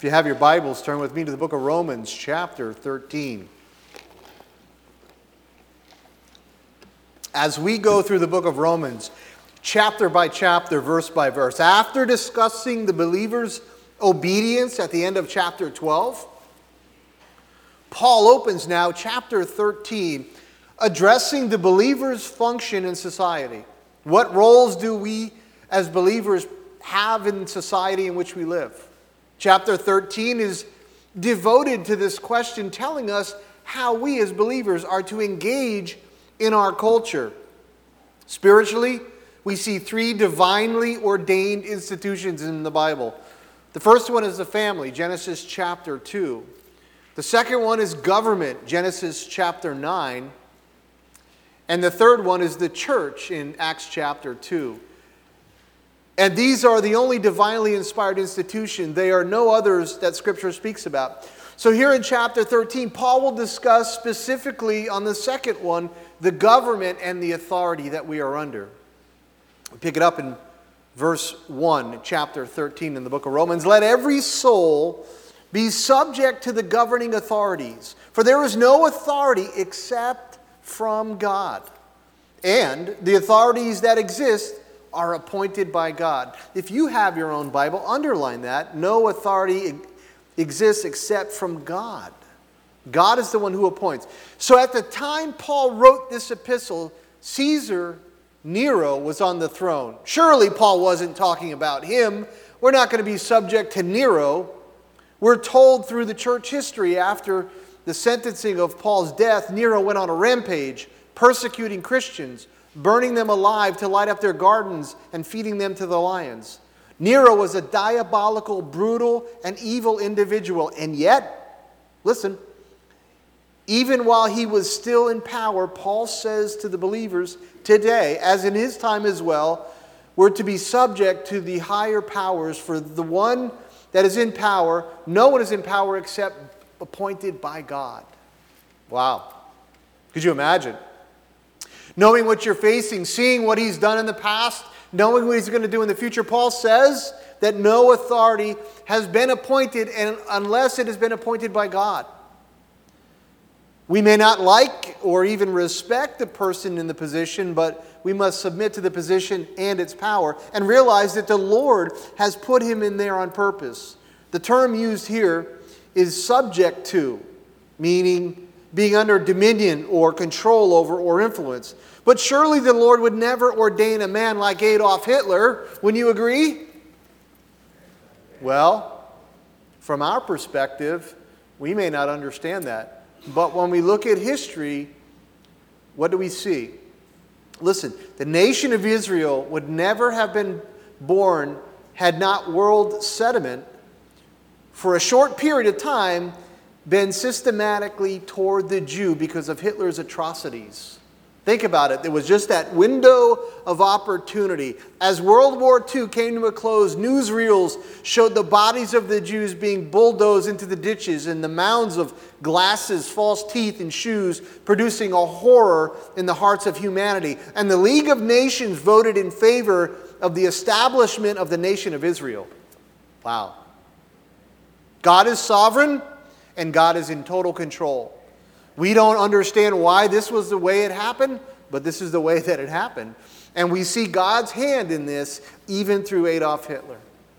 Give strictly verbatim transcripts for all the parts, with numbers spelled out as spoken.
If you have your Bibles, turn with me to the book of Romans, chapter thirteen. As we go through the book of Romans, chapter by chapter, verse by verse, after discussing the believer's obedience at the end of chapter twelve, Paul opens now chapter thirteen, addressing the believer's function in society. What roles do we as believers have in society in which we live? Chapter thirteen is devoted to this question, telling us how we as believers are to engage in our culture. Spiritually, we see three divinely ordained institutions in the Bible. The first one is the family, Genesis chapter two. The second one is government, Genesis chapter nine. And the third one is the church in Acts chapter two. And these are the only divinely inspired institution. They are no others that Scripture speaks about. So here in chapter thirteen, Paul will discuss specifically on the second one, the government and the authority that we are under. We pick it up in verse one, chapter thirteen in the book of Romans. Let every soul be subject to the governing authorities, for there is no authority except from God. And the authorities that exist are appointed by God. If you have your own Bible, underline that. No authority exists except from God. God is the one who appoints. So at the time Paul wrote this epistle, Caesar Nero was on the throne. Surely Paul wasn't talking about him. We're not going to be subject to Nero. We're told through the church history after the sentencing of Paul's death, Nero went on a rampage, persecuting Christians, burning them alive to light up their gardens and feeding them to the lions. Nero was a diabolical, brutal, and evil individual. And yet, listen, even while he was still in power, Paul says to the believers today, as in his time as well, we're to be subject to the higher powers, for the one that is in power, no one is in power except appointed by God. Wow. Could you imagine? Knowing what you're facing, seeing what he's done in the past, knowing what he's going to do in the future. Paul says that no authority has been appointed and unless it has been appointed by God. We may not like or even respect the person in the position, but we must submit to the position and its power and realize that the Lord has put him in there on purpose. The term used here is subject to, meaning being under dominion or control over or influence. But surely the Lord would never ordain a man like Adolf Hitler. Wouldn't you agree? Well, from our perspective, we may not understand that. But when we look at history, what do we see? Listen, the nation of Israel would never have been born had not world sentiment, for a short period of time, been systematically toward the Jew because of Hitler's atrocities. Think about it. There was just that window of opportunity. As World War Two came to a close, newsreels showed the bodies of the Jews being bulldozed into the ditches and the mounds of glasses, false teeth, and shoes, producing a horror in the hearts of humanity. And the League of Nations voted in favor of the establishment of the nation of Israel. Wow. God is sovereign. And God is in total control. We don't understand why this was the way it happened, but this is the way that it happened. And we see God's hand in this even through Adolf Hitler.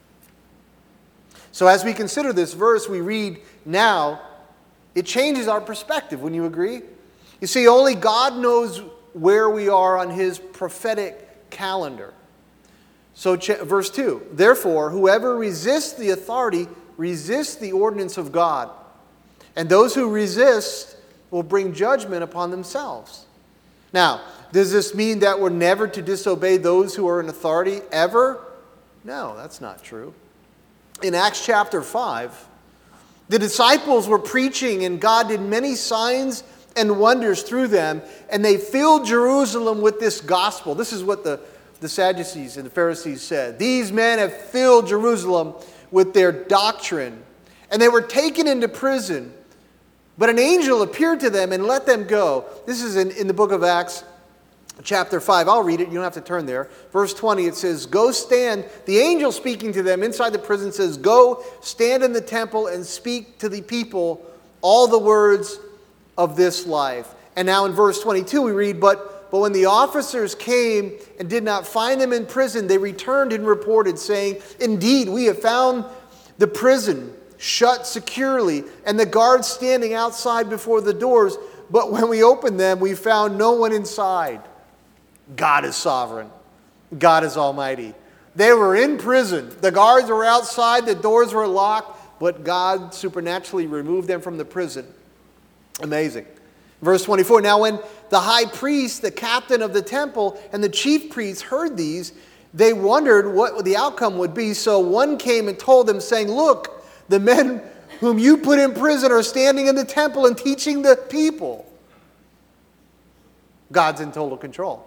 So as we consider this verse we read now, it changes our perspective. Wouldn't you agree? You see, only God knows where we are on his prophetic calendar. So verse two, therefore, whoever resists the authority resists the ordinance of God. And those who resist will bring judgment upon themselves. Now, does this mean that we're never to disobey those who are in authority ever? No, that's not true. In Acts chapter five, the disciples were preaching and God did many signs and wonders through them, and they filled Jerusalem with this gospel. This is what the, the Sadducees and the Pharisees said. These men have filled Jerusalem with their doctrine, and they were taken into prison. But an angel appeared to them and let them go. This is in, in the book of Acts, chapter five. I'll read it. You don't have to turn there. Verse twenty, it says, go stand. The angel speaking to them inside the prison says, go stand in the temple and speak to the people all the words of this life. And now in verse twenty-two we read, but, but when the officers came and did not find them in prison, they returned and reported, saying, indeed, we have found the prison shut securely and the guards standing outside before the doors. But when we opened them, we found no one inside. God is sovereign. God is almighty. They were in prison. The guards were outside. The doors were locked. But God supernaturally removed them from the prison. Amazing. Verse twenty-four, now when the high priest, the captain of the temple, and the chief priests heard these, they wondered what the outcome would be. So one came and told them, saying, look, the men whom you put in prison are standing in the temple and teaching the people. God's in total control.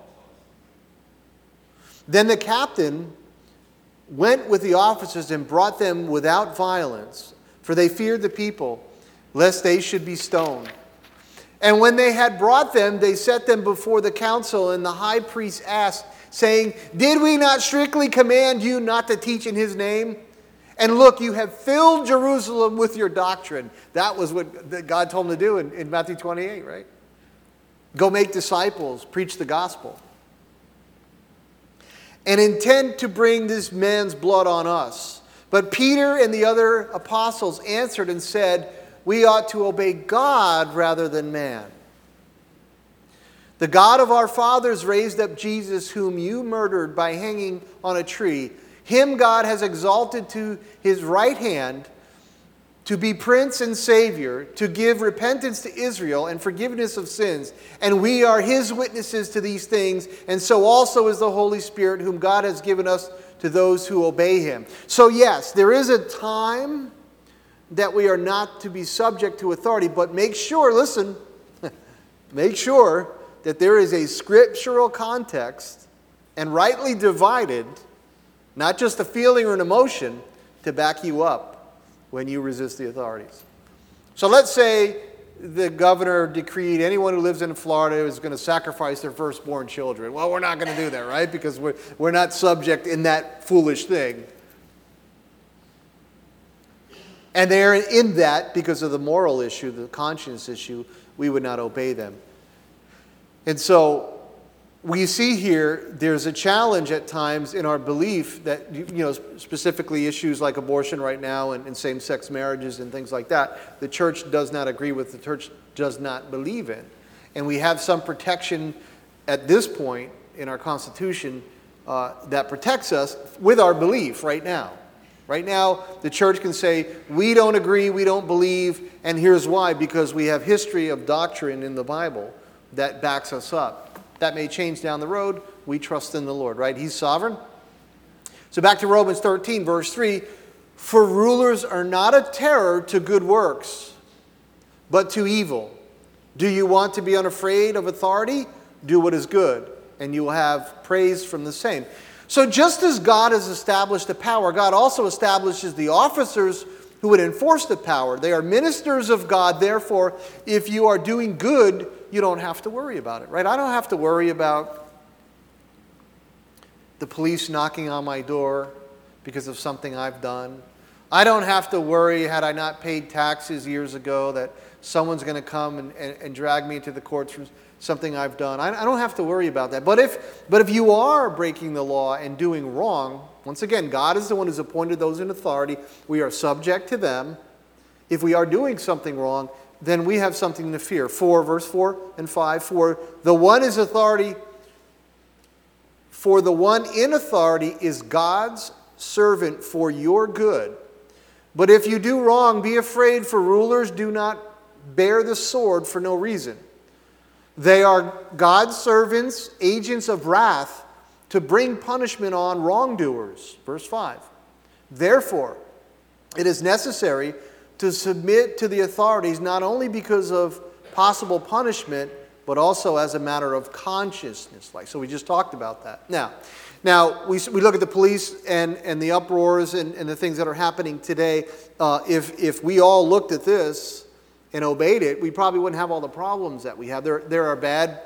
Then the captain went with the officers and brought them without violence, for they feared the people, lest they should be stoned. And when they had brought them, they set them before the council, and the high priest asked, saying, did we not strictly command you not to teach in his name? And look, you have filled Jerusalem with your doctrine. That was what God told him to do in, in Matthew twenty-eight, right? Go make disciples, preach the gospel. And intend to bring this man's blood on us. But Peter and the other apostles answered and said, we ought to obey God rather than man. The God of our fathers raised up Jesus, whom you murdered by hanging on a tree. Him God has exalted to his right hand to be Prince and Savior, to give repentance to Israel and forgiveness of sins. And we are his witnesses to these things, and so also is the Holy Spirit, whom God has given us to those who obey him. So yes, there is a time that we are not to be subject to authority, but make sure, listen, make sure that there is a scriptural context and rightly divided, not just a feeling or an emotion, to back you up when you resist the authorities. So let's say the governor decreed anyone who lives in Florida is going to sacrifice their firstborn children. Well, we're not going to do that, right? Because we're, we're not subject in that foolish thing. And they're in that because of the moral issue, the conscience issue, we would not obey them. And so we see here there's a challenge at times in our belief that, you know, specifically issues like abortion right now and, and same-sex marriages and things like that, the church does not agree with, the church does not believe in. And we have some protection at this point in our Constitution uh, that protects us with our belief right now. Right now, the church can say, we don't agree, we don't believe, and here's why, because we have history of doctrine in the Bible that backs us up. That may change down the road. We trust in the Lord, right? He's sovereign. So back to Romans thirteen, verse three. For rulers are not a terror to good works, but to evil. Do you want to be unafraid of authority? Do what is good, and you will have praise from the same. So just as God has established the power, God also establishes the officers who would enforce the power. They are ministers of God. Therefore, if you are doing good, you don't have to worry about it, right? I don't have to worry about the police knocking on my door because of something I've done. I don't have to worry, had I not paid taxes years ago, that someone's going to come and, and, and drag me into the courts for something I've done. I, I don't have to worry about that. But if, but if you are breaking the law and doing wrong, once again, God is the one who's appointed those in authority. We are subject to them. If we are doing something wrong, then we have something to fear. four, verse four and five. For the one is authority, for the one in authority is God's servant for your good. But if you do wrong, be afraid, for rulers do not bear the sword for no reason. They are God's servants, agents of wrath, to bring punishment on wrongdoers. Verse five. Therefore, it is necessary to submit to the authorities, not only because of possible punishment, but also as a matter of consciousness. Like, so we just talked about that. Now, now we, we look at the police and, and the uproars and, and the things that are happening today. Uh, if, if we all looked at this and obeyed it, we probably wouldn't have all the problems that we have. There, there are bad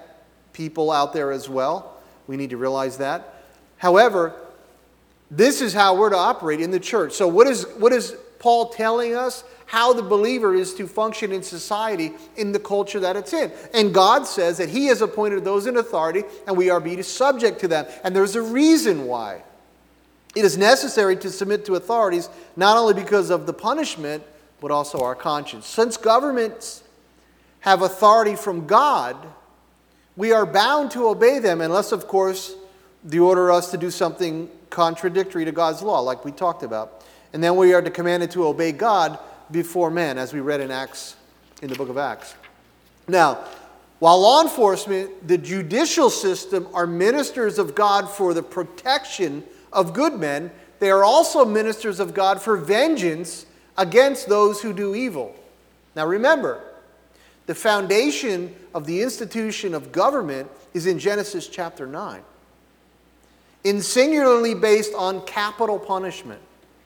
people out there as well. We need to realize that. However, this is how we're to operate in the church. So what is, what is Paul telling us? How the believer is to function in society in the culture that it's in. And God says that he has appointed those in authority and we are to be subject to them. And there's a reason why. It is necessary to submit to authorities not only because of the punishment, but also our conscience. Since governments have authority from God, we are bound to obey them unless, of course, they order us to do something contradictory to God's law, like we talked about. And then we are commanded to obey God before men, as we read in Acts, in the book of Acts. Now, while law enforcement, the judicial system, are ministers of God for the protection of good men, they are also ministers of God for vengeance against those who do evil. Now remember, the foundation of the institution of government is in Genesis chapter nine, in singularly based on capital punishment.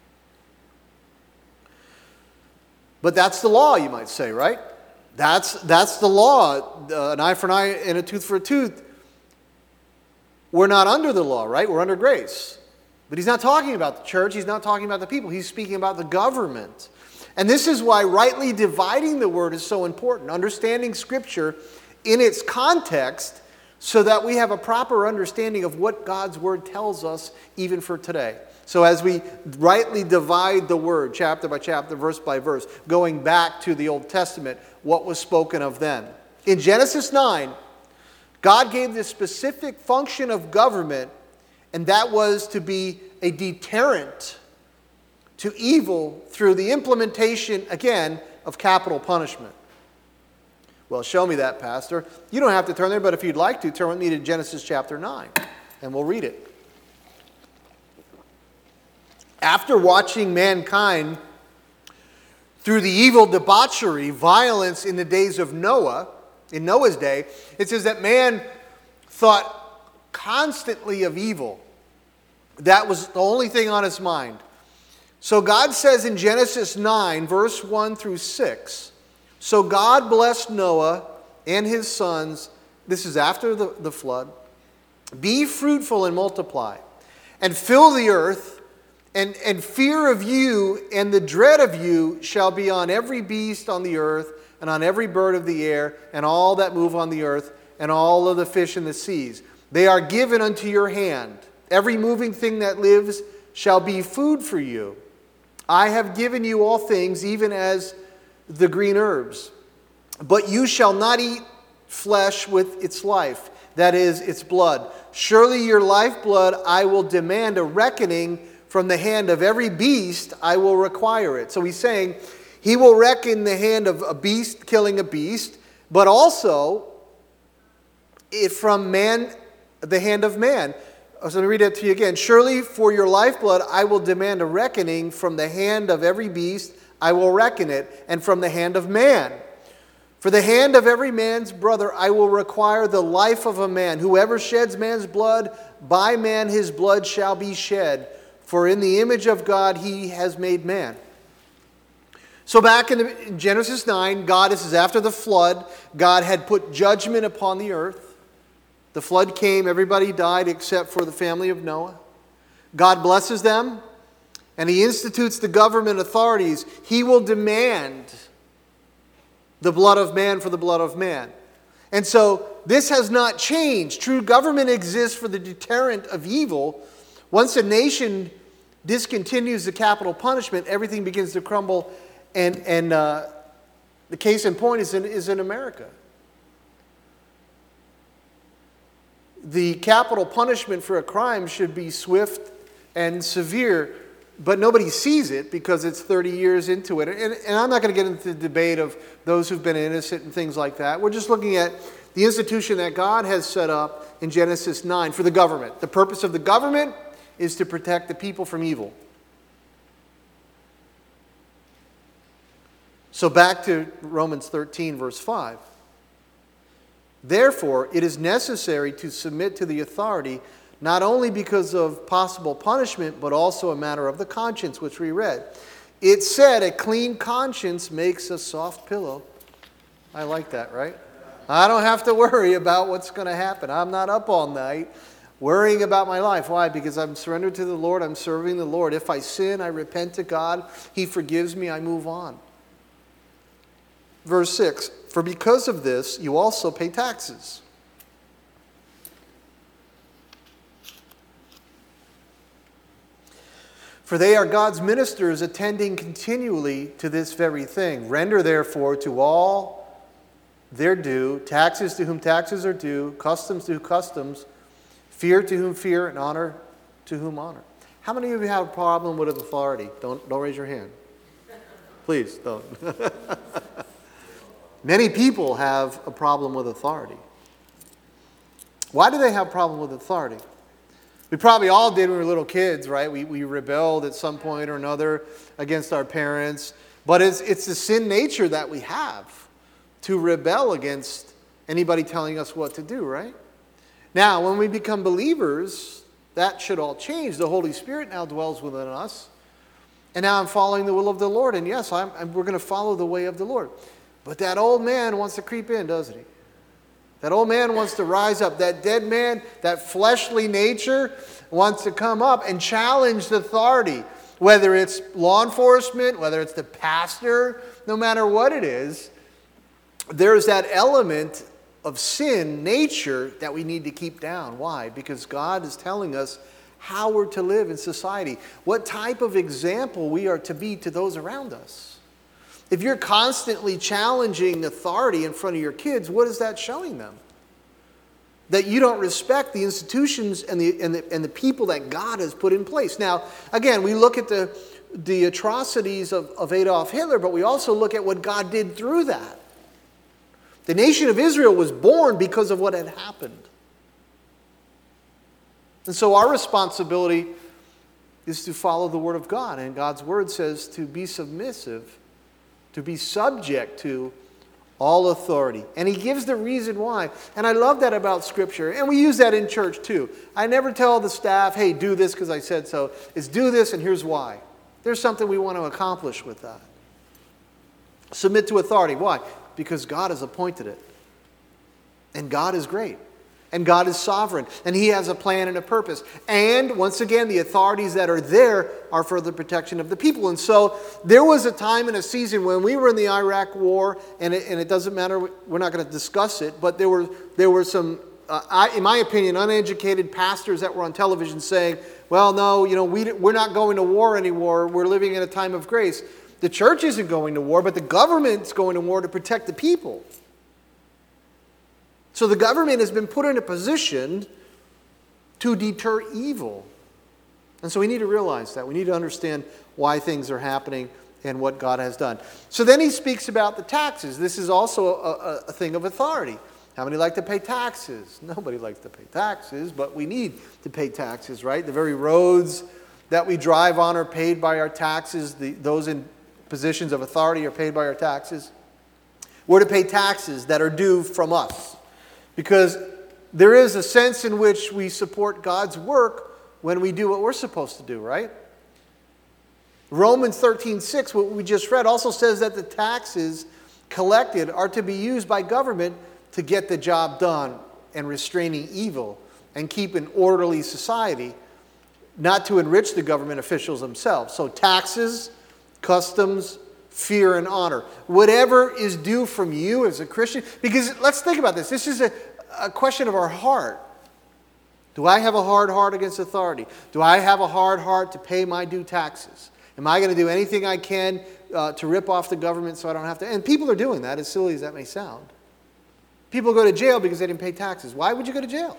But that's the law, you might say, right? That's, that's the law. Uh, an eye for an eye and a tooth for a tooth. We're not under the law, right? We're under grace. But he's not talking about the church. He's not talking about the people. He's speaking about the government. And this is why rightly dividing the word is so important. Understanding Scripture in its context so that we have a proper understanding of what God's word tells us even for today. So as we rightly divide the word, chapter by chapter, verse by verse, going back to the Old Testament, what was spoken of then. In Genesis nine, God gave this specific function of government, and that was to be a deterrent to evil through the implementation, again, of capital punishment. Well, show me that, Pastor. You don't have to turn there, but if you'd like to, turn with me to Genesis chapter nine, and we'll read it. After watching mankind through the evil debauchery, violence in the days of Noah, in Noah's day, it says that man thought constantly of evil. That was the only thing on his mind. So God says in Genesis nine, verse one through six, so God blessed Noah and his sons, this is after the, the flood, be fruitful and multiply, and fill the earth, and, and fear of you and the dread of you shall be on every beast on the earth, and on every bird of the air, and all that move on the earth, and all of the fish in the seas. They are given unto your hand. Every moving thing that lives shall be food for you. I have given you all things, even as the green herbs. But you shall not eat flesh with its life, that is, its blood. Surely your lifeblood I will demand a reckoning from the hand of every beast, I will require it. So he's saying he will reckon the hand of a beast killing a beast, but also it from man, the hand of man. So let me read it to you again. Surely for your lifeblood I will demand a reckoning from the hand of every beast, I will reckon it, and from the hand of man. For the hand of every man's brother I will require the life of a man. Whoever sheds man's blood, by man his blood shall be shed. For in the image of God he has made man. So back in, the, in Genesis nine, God, this is after the flood, God had put judgment upon the earth. The flood came, everybody died except for the family of Noah. God blesses them, and he institutes the government authorities. He will demand the blood of man for the blood of man. And so this has not changed. True government exists for the deterrent of evil. Once a nation discontinues the capital punishment, everything begins to crumble. And, and uh, the case in point is in, is in America. The capital punishment for a crime should be swift and severe, but nobody sees it because it's thirty years into it. And, and I'm not going to get into the debate of those who've been innocent and things like that. We're just looking at the institution that God has set up in Genesis nine for the government. The purpose of the government is to protect the people from evil. So back to Romans thirteen, verse five. Therefore, it is necessary to submit to the authority, not only because of possible punishment, but also a matter of the conscience, which we read. It said, a clean conscience makes a soft pillow. I like that, right? I don't have to worry about what's going to happen. I'm not up all night worrying about my life. Why? Because I'm surrendered to the Lord. I'm serving the Lord. If I sin, I repent to God. He forgives me. I move on. Verse six, for because of this, you also pay taxes. For they are God's ministers, attending continually to this very thing. Render therefore to all their due, taxes to whom taxes are due, customs to whom customs, fear to whom fear, and honor to whom honor. How many of you have a problem with authority? Don't, don't raise your hand. Please don't. Many people have a problem with authority. Why do they have a problem with authority? We probably all did when we were little kids, right? We, we rebelled at some point or another against our parents. But it's, it's the sin nature that we have to rebel against anybody telling us what to do, right? Now, when we become believers, that should all change. The Holy Spirit now dwells within us. And now I'm following the will of the Lord. And yes, I'm, I'm, we're going to follow the way of the Lord. But that old man wants to creep in, doesn't he? That old man wants to rise up. That dead man, that fleshly nature wants to come up and challenge the authority. Whether it's law enforcement, whether it's the pastor, no matter what it is, there's that element of sin nature that we need to keep down. Why? Because God is telling us how we're to live in society. What type of example we are to be to those around us. If you're constantly challenging authority in front of your kids, what is that showing them? That you don't respect the institutions and the, and the, and the people that God has put in place. Now, again, we look at the, the atrocities of, of Adolf Hitler, but we also look at what God did through that. The nation of Israel was born because of what had happened. And so our responsibility is to follow the Word of God. And God's Word says to be submissive, to be subject to all authority. And he gives the reason why. And I love that about Scripture. And we use that in church too. I never tell the staff, hey, do this because I said so. It's do this and here's why. There's something we want to accomplish with that. Submit to authority. Why? Because God has appointed it. And God is great. And God is sovereign. And he has a plan and a purpose. And once again, the authorities that are there are for the protection of the people. And so there was a time and a season when we were in the Iraq war, and it, and it doesn't matter, we're not going to discuss it, but there were, there were some, uh, I, in my opinion, uneducated pastors that were on television saying, well, no, you know, we, we're not going to war anymore. We're living in a time of grace. The church isn't going to war, but the government's going to war to protect the people. So the government has been put in a position to deter evil. And so we need to realize that. We need to understand why things are happening and what God has done. So then he speaks about the taxes. This is also a, a thing of authority. How many like to pay taxes? Nobody likes to pay taxes, but we need to pay taxes, right? The very roads that we drive on are paid by our taxes. The, those in positions of authority are paid by our taxes. We're to pay taxes that are due from us. Because there is a sense in which we support God's work when we do what we're supposed to do, right? Romans thirteen six, what we just read, also says that the taxes collected are to be used by government to get the job done and restraining evil and keep an orderly society, not to enrich the government officials themselves. So taxes, customs, fear and honor. Whatever is due from you as a Christian. Because let's think about this. This is a, a question of our heart. Do I have a hard heart against authority? Do I have a hard heart to pay my due taxes? Am I going to do anything I can uh, to rip off the government so I don't have to? And people are doing that, as silly as that may sound. People go to jail because they didn't pay taxes. Why would you go to jail?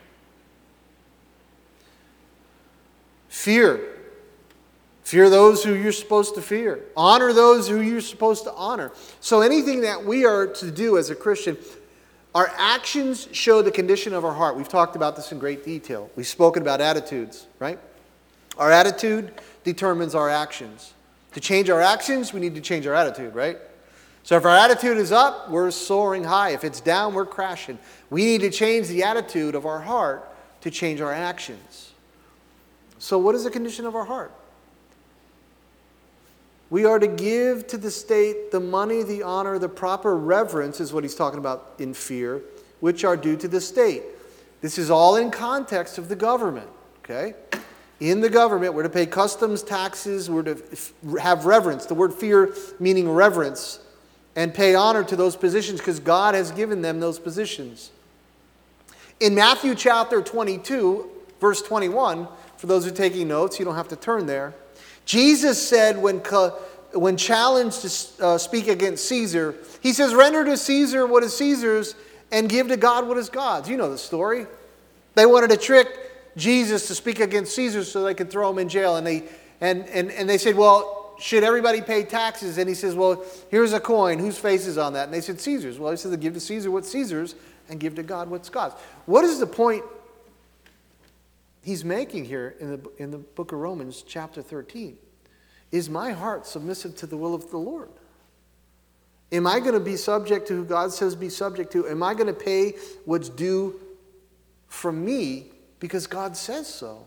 Fear. Fear those who you're supposed to fear. Honor those who you're supposed to honor. So anything that we are to do as a Christian, our actions show the condition of our heart. We've talked about this in great detail. We've spoken about attitudes, right? Our attitude determines our actions. To change our actions, we need to change our attitude, right? So if our attitude is up, we're soaring high. If it's down, we're crashing. We need to change the attitude of our heart to change our actions. So what is the condition of our heart? We are to give to the state the money, the honor, the proper reverence, is what he's talking about in fear, which are due to the state. This is all in context of the government, okay? In the government, we're to pay customs, taxes, we're to have reverence. The word fear meaning reverence, and pay honor to those positions because God has given them those positions. In Matthew chapter twenty-two, verse twenty-one, for those who are taking notes, you don't have to turn there. Jesus said when, when challenged to uh, speak against Caesar, he says, render to Caesar what is Caesar's and give to God what is God's. You know the story. They wanted to trick Jesus to speak against Caesar so they could throw him in jail. And they, and, and, and they said, well, should everybody pay taxes? And he says, well, here's a coin. Whose face is on that? And they said, Caesar's. Well, he said, give to Caesar what's Caesar's and give to God what's God's. What is the point he's making here in the, in the book of Romans chapter thirteen? Is my heart submissive to the will of the Lord? Am I going to be subject to who God says be subject to? Am I going to pay what's due from me because God says so?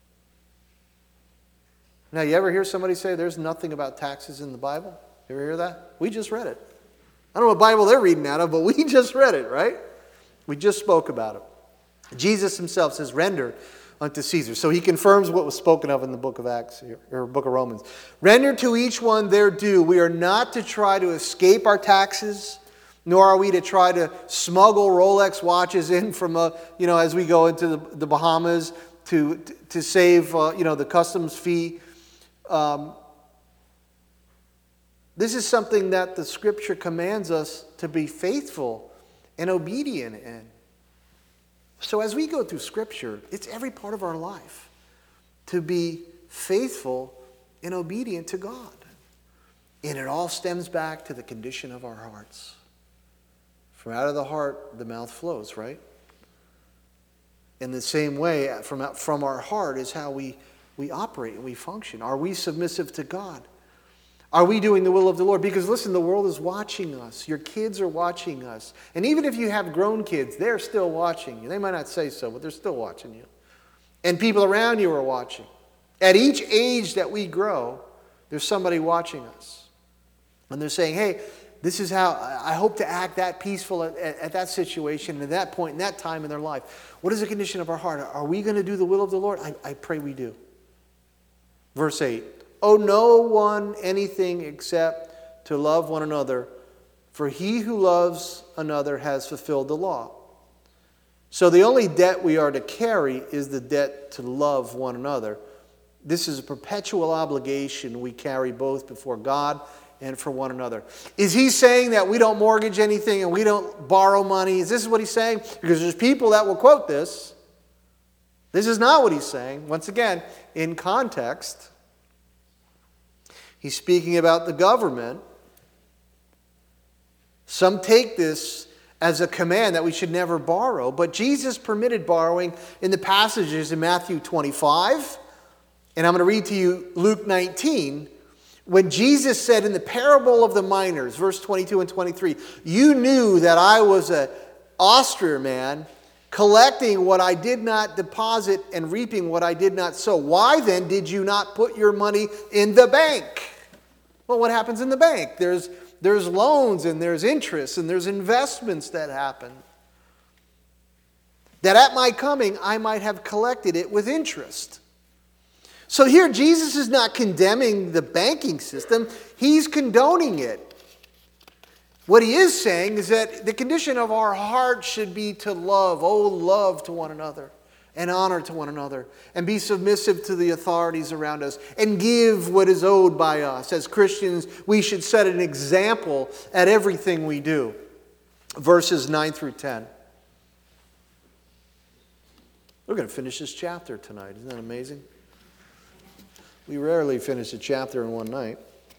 Now, you ever hear somebody say there's nothing about taxes in the Bible? You ever hear that? We just read it. I don't know what Bible they're reading out of, but we just read it, right? We just spoke about it. Jesus himself says, render unto Caesar. So he confirms what was spoken of in the book of Acts, or book of Romans. Render to each one their due. We are not to try to escape our taxes, nor are we to try to smuggle Rolex watches in from, a, you know, as we go into the, the Bahamas to, to save, uh, you know, the customs fee. Um, this is something that the Scripture commands us to be faithful and obedient in. So as we go through Scripture, it's every part of our life to be faithful and obedient to God. And it all stems back to the condition of our hearts. From out of the heart, the mouth flows, right? In the same way, from, out, from our heart is how we, we operate and we function. Are we submissive to God? Are we doing the will of the Lord? Because listen, the world is watching us. Your kids are watching us. And even if you have grown kids, they're still watching you. They might not say so, but they're still watching you. And people around you are watching. At each age that we grow, there's somebody watching us. And they're saying, hey, this is how I hope to act that peaceful at, at, at that situation and at that point in that time in their life. What is the condition of our heart? Are we going to do the will of the Lord? I, I pray we do. Verse eight. Owe no one anything except to love one another, for he who loves another has fulfilled the law. So the only debt we are to carry is the debt to love one another. This is a perpetual obligation we carry both before God and for one another. Is he saying that we don't mortgage anything and we don't borrow money? Is this what he's saying? Because there's people that will quote this. This is not what he's saying. Once again, in context, he's speaking about the government. Some take this as a command that we should never borrow, but Jesus permitted borrowing in the passages in Matthew twenty-five, and I'm going to read to you Luke nineteen, when Jesus said in the parable of the miners, verse twenty-two and twenty-three, you knew that I was an husbandman, collecting what I did not deposit and reaping what I did not sow. Why then did you not put your money in the bank? Well, what happens in the bank? There's, there's loans and there's interest and there's investments that happen. That at my coming I might have collected it with interest. So here Jesus is not condemning the banking system. He's condoning it. What he is saying is that the condition of our heart should be to love, owe love to one another and honor to one another and be submissive to the authorities around us and give what is owed by us. As Christians, we should set an example at everything we do. Verses nine through ten. We're going to finish this chapter tonight. Isn't that amazing? We rarely finish a chapter in one night.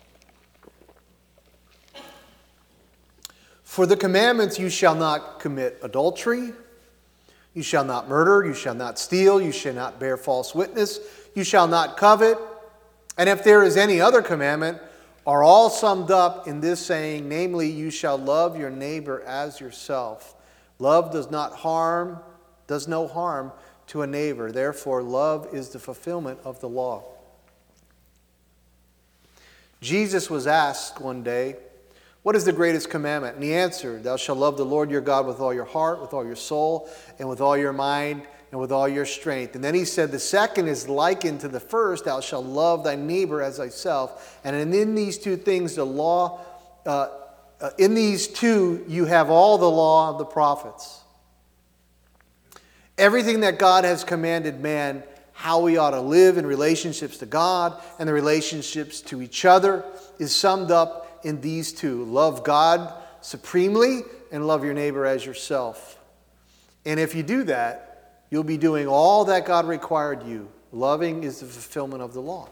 For the commandments, you shall not commit adultery, you shall not murder, you shall not steal, you shall not bear false witness, you shall not covet. And if there is any other commandment, are all summed up in this saying, namely, you shall love your neighbor as yourself. Love does not harm, does no harm to a neighbor. Therefore, love is the fulfillment of the law. Jesus was asked one day, what is the greatest commandment? And he answered, thou shalt love the Lord your God with all your heart, with all your soul, and with all your mind, and with all your strength. And then he said, the second is likened to the first, thou shalt love thy neighbor as thyself. And in these two things, the law, uh, uh, in these two, you have all the law of the prophets. Everything that God has commanded man, how we ought to live in relationships to God and the relationships to each other, is summed up in these two. Love God supremely and love your neighbor as yourself. And if you do that, you'll be doing all that God required you. Loving is the fulfillment of the law.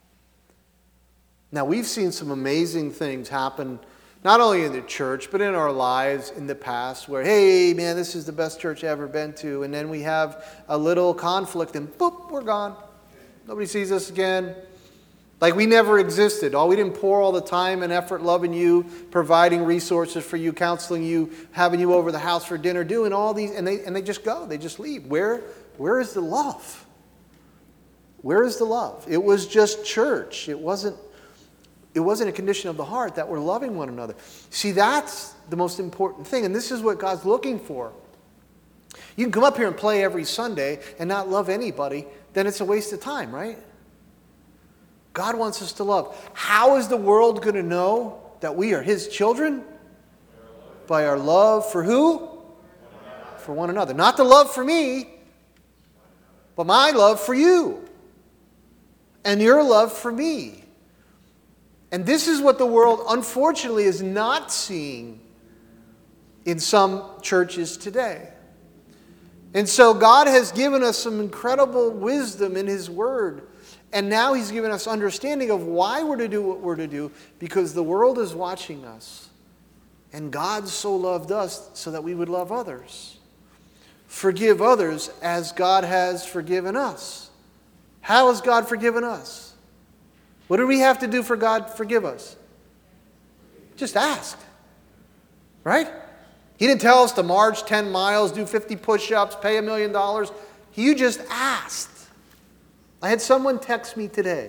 Now, we've seen some amazing things happen, not only in the church, but in our lives in the past, where, hey, man, this is the best church I've ever been to. And then we have a little conflict, and boop, we're gone. Nobody sees us again. Like we never existed. Oh, we didn't pour all the time and effort loving you, providing resources for you, counseling you, having you over the house for dinner, doing all these, and they and they just go. They just leave. Where, where is the love? Where is the love? It was just church. It wasn't, it wasn't a condition of the heart that we're loving one another. See, that's the most important thing, and this is what God's looking for. You can come up here and play every Sunday and not love anybody, then it's a waste of time, right? God wants us to love. How is the world going to know that we are His children? By our love for who? For one another. Not the love for me, but my love for you. And your love for me. And this is what the world, unfortunately, is not seeing in some churches today. And so God has given us some incredible wisdom in His Word. And now He's given us understanding of why we're to do what we're to do, because the world is watching us. And God so loved us so that we would love others. Forgive others as God has forgiven us. How has God forgiven us? What do we have to do for God to forgive us? Just ask. Right? He didn't tell us to march ten miles, do fifty push-ups, pay a million dollars. You just asked. I had someone text me today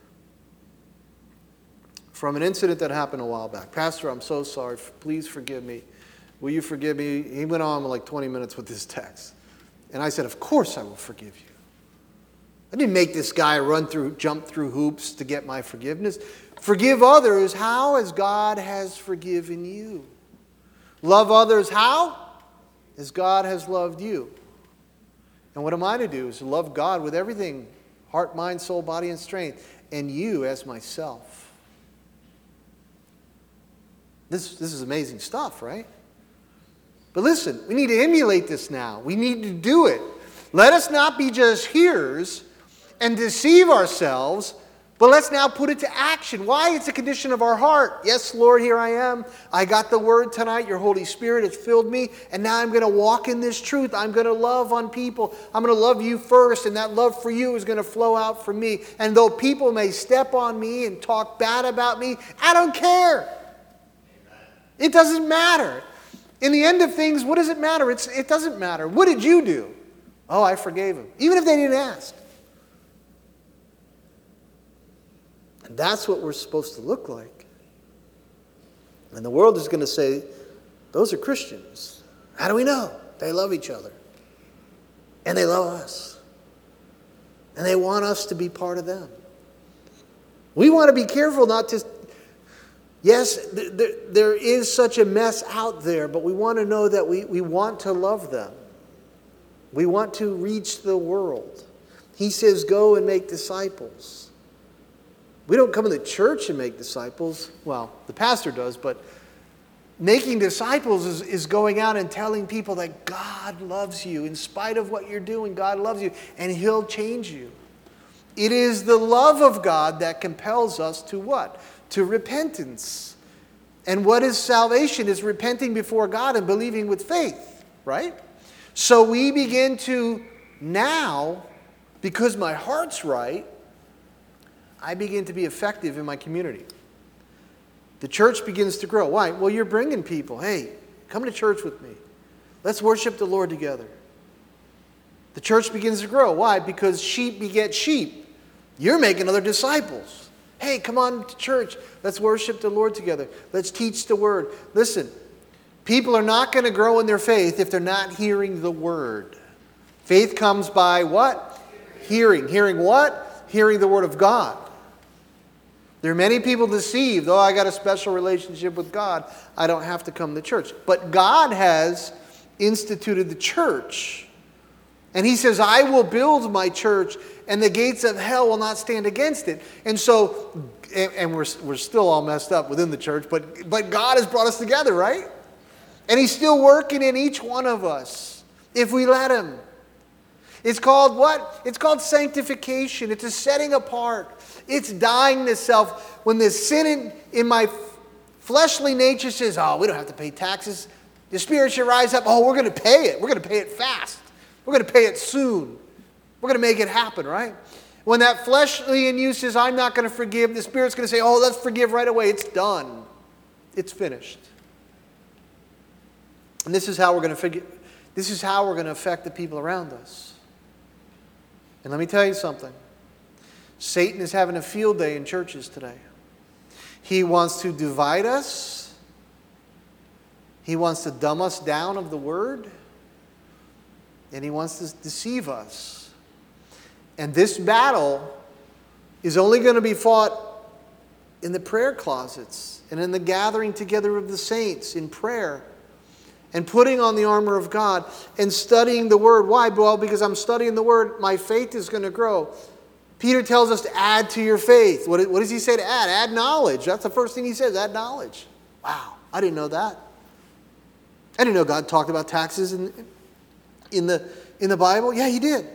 from an incident that happened a while back. Pastor, I'm so sorry. Please forgive me. Will you forgive me? He went on like twenty minutes with this text. And I said, of course I will forgive you. I didn't make this guy run through, jump through hoops to get my forgiveness. Forgive others how as God has forgiven you. Love others how? As God has loved you. And what am I to do? Is to love God with everything. Heart, mind, soul, body, and strength. And you as myself. This, this is amazing stuff, right? But listen, we need to emulate this now. We need to do it. Let us not be just hearers and deceive ourselves, but let's now put it to action. Why? It's a condition of our heart. Yes, Lord, here I am. I got the word tonight. Your Holy Spirit has filled me. And now I'm going to walk in this truth. I'm going to love on people. I'm going to love you first. And that love for you is going to flow out from me. And though people may step on me and talk bad about me, I don't care. It doesn't matter. In the end of things, what does it matter? It's, it doesn't matter. What did you do? Oh, I forgave them. Even if they didn't ask. And that's what we're supposed to look like. And the world is going to say, those are Christians. How do we know? They love each other. And they love us. And they want us to be part of them. We want to be careful not to... Yes, th- th- there is such a mess out there, but we want to know that we, we want to love them. We want to reach the world. He says, go and make disciples. We don't come to the church and make disciples. Well, the pastor does, but making disciples is, is going out and telling people that God loves you. In spite of what you're doing, God loves you, and He'll change you. It is the love of God that compels us to what? To repentance. And what is salvation? Is repenting before God and believing with faith, right? So we begin to now, because my heart's right, I begin to be effective in my community. The church begins to grow. Why? Well, you're bringing people. Hey, come to church with me. Let's worship the Lord together. The church begins to grow. Why? Because sheep beget sheep. You're making other disciples. Hey, come on to church. Let's worship the Lord together. Let's teach the Word. Listen, people are not going to grow in their faith if they're not hearing the Word. Faith comes by what? Hearing. Hearing what? Hearing the Word of God. There are many people deceived. Oh, I got a special relationship with God. I don't have to come to church. But God has instituted the church. And He says, I will build my church, and the gates of hell will not stand against it. And so, and, and we're, we're still all messed up within the church, but, but God has brought us together, right? And He's still working in each one of us, if we let Him. It's called what? It's called sanctification. It's a setting apart. It's dying to self. When the sin in, in my fleshly nature says, oh, we don't have to pay taxes. The Spirit should rise up. Oh, we're going to pay it. We're going to pay it fast. We're going to pay it soon. We're going to make it happen, right? When that fleshly in you says, I'm not going to forgive, the Spirit's going to say, oh, let's forgive right away. It's done. It's finished. And this is how we're going to figure, this is how we're going to affect the people around us. And let me tell you something. Satan is having a field day in churches today. He wants to divide us. He wants to dumb us down of the Word. And he wants to deceive us. And this battle is only going to be fought in the prayer closets and in the gathering together of the saints in prayer and putting on the armor of God and studying the Word. Why? Well, because I'm studying the Word, my faith is going to grow. Peter tells us to add to your faith. What, what does he say to add? Add knowledge. That's the first thing he says, add knowledge. Wow, I didn't know that. I didn't know God talked about taxes in, in, the, in the Bible. Yeah, He did.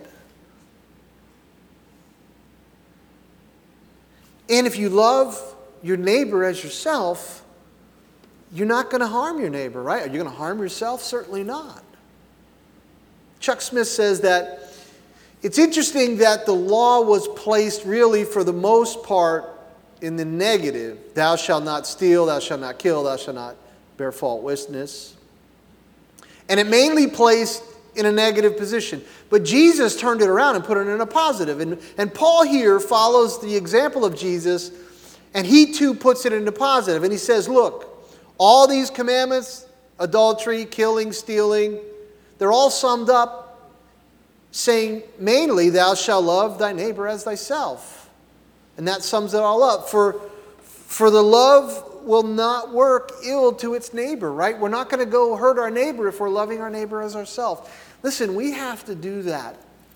And if you love your neighbor as yourself, you're not going to harm your neighbor, right? Are you going to harm yourself? Certainly not. Chuck Smith says that it's interesting that the law was placed really for the most part in the negative. Thou shalt not steal, thou shalt not kill, thou shalt not bear false witness. And it mainly placed in a negative position. But Jesus turned it around and put it in a positive. And, and Paul here follows the example of Jesus, and he too puts it in a positive. And he says, look, all these commandments, adultery, killing, stealing, they're all summed up saying mainly, thou shalt love thy neighbor as thyself. And that sums it all up. For, for the love will not work ill to its neighbor, right? We're not going to go hurt our neighbor if we're loving our neighbor as ourselves. Listen, we have to do that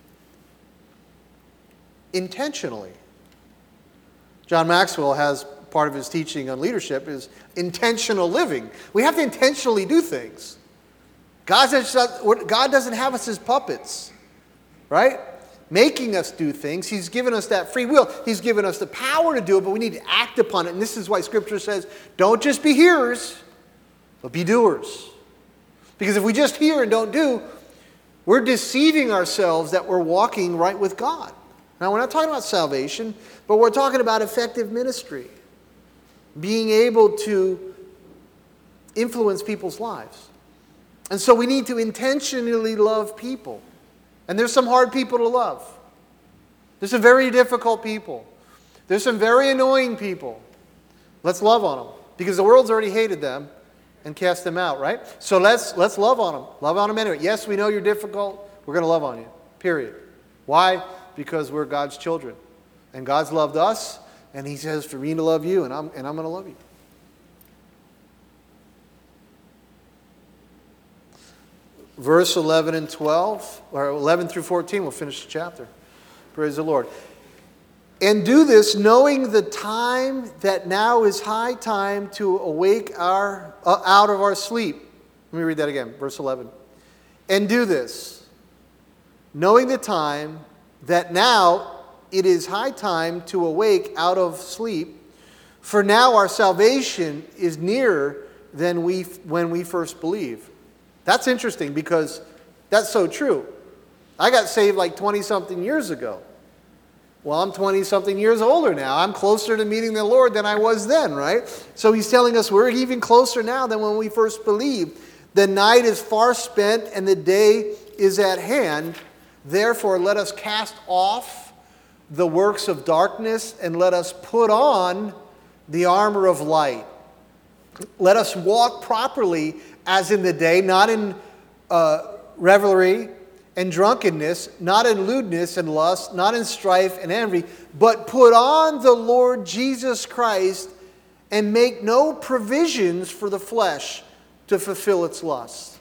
intentionally. John Maxwell has part of his teaching on leadership is intentional living. We have to intentionally do things. God doesn't have us as puppets, right? Making us do things. He's given us that free will. He's given us the power to do it, but we need to act upon it. And this is why Scripture says, don't just be hearers, but be doers. Because if we just hear and don't do, we're deceiving ourselves that we're walking right with God. Now, we're not talking about salvation, but we're talking about effective ministry. Being able to influence people's lives. And so we need to intentionally love people. And there's some hard people to love. There's some very difficult people. There's some very annoying people. Let's love on them. Because the world's already hated them and cast them out, right? So let's, let's love on them. Love on them anyway. Yes, we know you're difficult. We're going to love on you. Period. Why? Because we're God's children. And God's loved us. And He says for me to love you, and I'm, and I'm going to love you. Verse eleven and twelve, or eleven through fourteen, we'll finish the chapter. Praise the Lord. And do this, knowing the time that now is high time to awake our uh, out of our sleep. Let me read that again, verse eleven. And do this, knowing the time that now it is high time to awake out of sleep, for now our salvation is nearer than we when we first believed. That's interesting because that's so true. I got saved like twenty-something years ago. Well, I'm twenty-something years older now. I'm closer to meeting the Lord than I was then, right? So He's telling us we're even closer now than when we first believed. The night is far spent and the day is at hand. Therefore, let us cast off the works of darkness and let us put on the armor of light. Let us walk properly as in the day, not in uh, revelry and drunkenness, not in lewdness and lust, not in strife and envy, but put on the Lord Jesus Christ and make no provisions for the flesh to fulfill its lusts.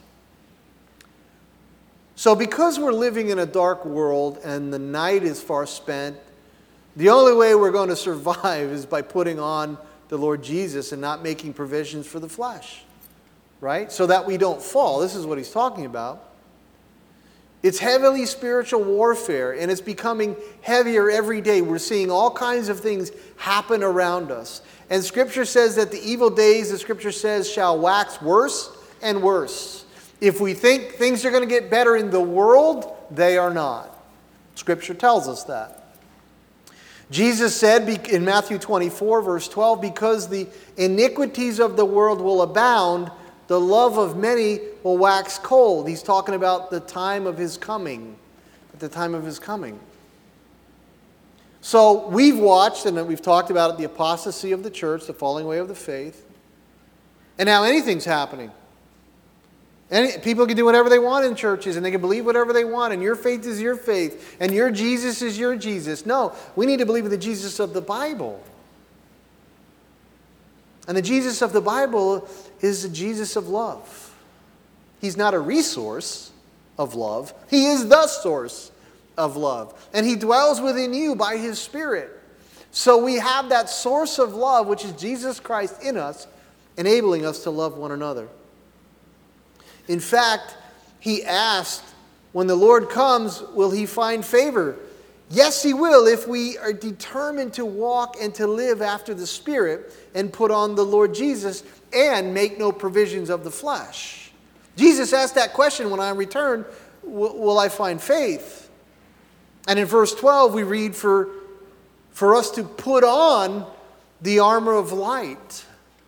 So because we're living in a dark world and the night is far spent, the only way we're going to survive is by putting on the Lord Jesus and not making provisions for the flesh, right? So that we don't fall. This is what he's talking about. It's heavily spiritual warfare, and it's becoming heavier every day. We're seeing all kinds of things happen around us. And Scripture says that the evil days, the Scripture says, shall wax worse and worse. If we think things are going to get better in the world, they are not. Scripture tells us that. Jesus said in Matthew twenty-four, verse twelve, because the iniquities of the world will abound, the love of many will wax cold. He's talking about the time of his coming. At the time of his coming. So we've watched, and we've talked about it, the apostasy of the church, the falling away of the faith. And now anything's happening. Any, people can do whatever they want in churches, and they can believe whatever they want, and your faith is your faith, and your Jesus is your Jesus. No, we need to believe in the Jesus of the Bible. And the Jesus of the Bible is the Jesus of love. He's not a resource of love. He is the source of love. And he dwells within you by his Spirit. So we have that source of love, which is Jesus Christ in us, enabling us to love one another. In fact, he asked, when the Lord comes, will he find favor? Yes, he will, if we are determined to walk and to live after the Spirit and put on the Lord Jesus and make no provisions of the flesh. Jesus asked that question, when I return, will I find faith? And in verse twelve, we read, for, for us to put on the armor of light.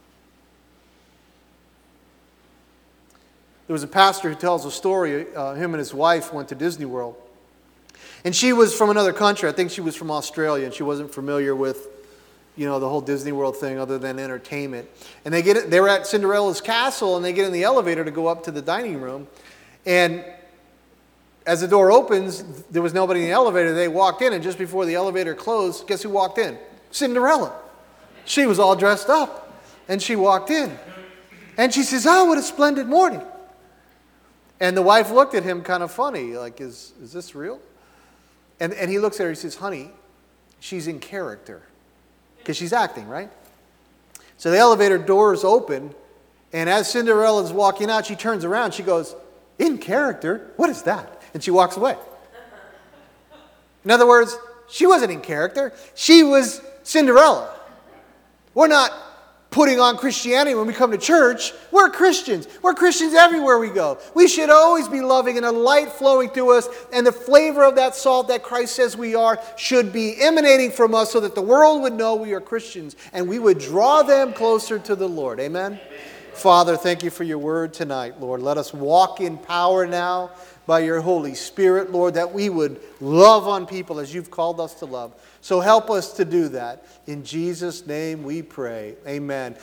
There was a pastor who tells a story. Uh, him and his wife went to Disney World. And she was from another country. I think she was from Australia, and she wasn't familiar with, you know, the whole Disney World thing other than entertainment. And they get they were at Cinderella's castle, and they get in the elevator to go up to the dining room. And as the door opens, there was nobody in the elevator. They walked in, and just before the elevator closed, guess who walked in? Cinderella. She was all dressed up, and she walked in. And she says, "Oh, what a splendid morning." And the wife looked at him kind of funny, like, is, is this real? And, and he looks at her, he says, "Honey, she's in character." Because she's acting, right? So the elevator doors open, and as Cinderella's walking out, she turns around, she goes, "In character? What is that?" And she walks away. In other words, she wasn't in character. She was Cinderella. We're not putting on Christianity when we come to church. We're Christians. We're Christians everywhere we go. We should always be loving and a light flowing through us, and the flavor of that salt that Christ says we are should be emanating from us so that the world would know we are Christians and we would draw them closer to the Lord. Amen? Father, thank you for your word tonight, Lord. Let us walk in power now by your Holy Spirit, Lord, that we would love on people as you've called us to love. So help us to do that. In Jesus' name we pray. Amen.